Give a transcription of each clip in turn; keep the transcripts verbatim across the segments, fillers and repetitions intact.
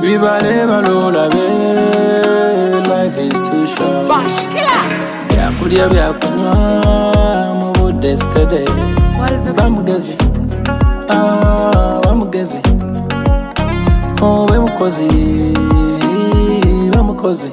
Bibale balola be, life is too short. Bash killer. Byakulya byakunywa mu budde steady. Bamugezi, ah bamugezi. Oh bemukozi, bamukozi.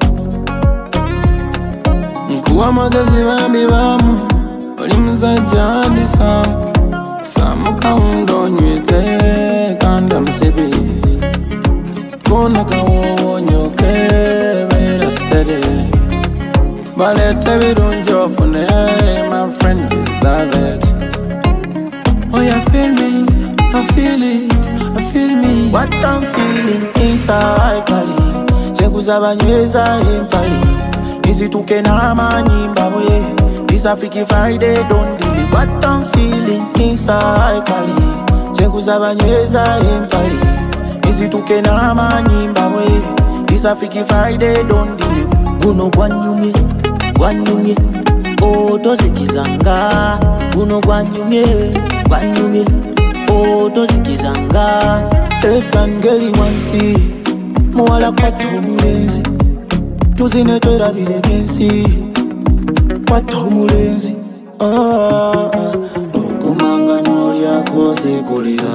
Nkuwa magezi bambi bamu, oli muzajja ndi samu. Samu kaundo nyweze kanda msibi. Kona kawonyoke bera steady. Balete birungi ofune, my friend deserve it. Oh you feel me, I feel it, I feel me. What I'm feeling inside Kali Chekuza banyweza impali Nisituke na manyimba we This African Friday don't delay. What I'm feeling inside Kali Chekuza banyweza impali Nisituke na manyimba we This African Friday don't delay. Guno gwanyumye, gwanyumye Oh tozikizanga Guno gwanyumye, gwanyumye Oh tozikizanga Eslan geli wansi Mwala kwato mulenzi Tuzine twera bile bensi Kwato mulenzi ah, ah. Okumanga nolya koze kulira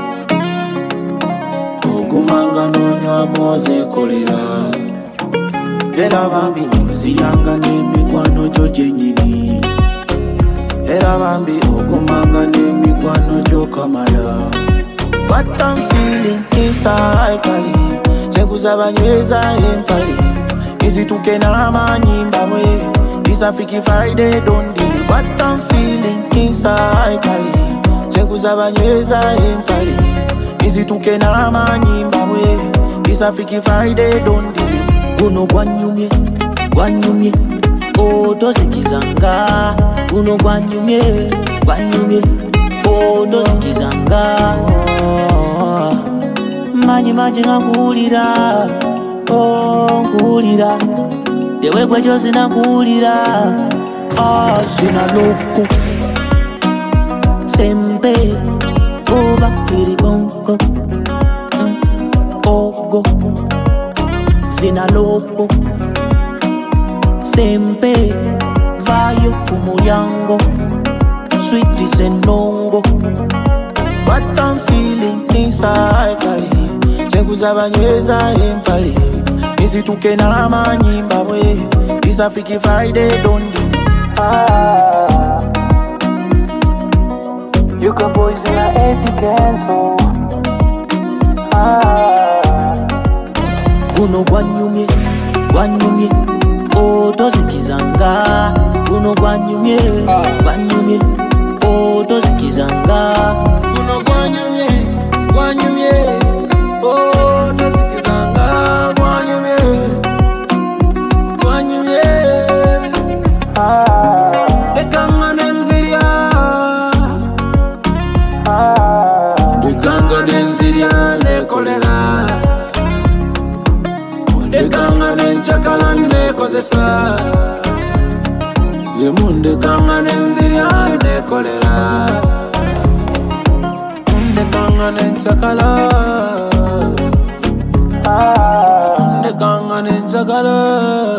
Okumanga nonywa moze kulira Era bambi noziyanga n'emikwano gyo gyenyini Era bambi okumanga n'emikwano gyo kamala. What I'm feeling inside Kali Chekuza banyweza empali Nisituke na manyimba we This African Friday don't delay. What I'm feeling inside Kali Chekuza banyweza empali Nisituke na manyimba we This African Friday don't delay. Guno gwanyumye, gwanyumye Oh tozikizanga Guno gwanyumye, gwanyumye Oh tozikizanga oh. Manyi manyi nkuwulira Oh nkuwulira Dewe gwe jozi nkuwulira Ah sina loko Sempe Oba kiri bongo mm. Ogo Sina loko Sempe Vayo kumulyango Sweetie senongo. What I'm feeling inside Kali Chekuza banyweza empali Nisituke na manyimba we This African Friday don't do ah. You got boys in a Eddie Kenzo ah. Guno gwanyumye, gwanyumye Oh tozikizanga Guno gwanyumye, gwanyumye Oh tozikizanga Guno gwanyumye, gwanyumye Oh tozikizanga Gwanyumye, gwanyumye ah. Dekanga nenzirya ah. Dekanga nenzirya nekolera Dekanga nenchakala nekozesa Zemunde kanga nenzirya nekolera Dekanga nenchakala ah. Dekanga nenchakala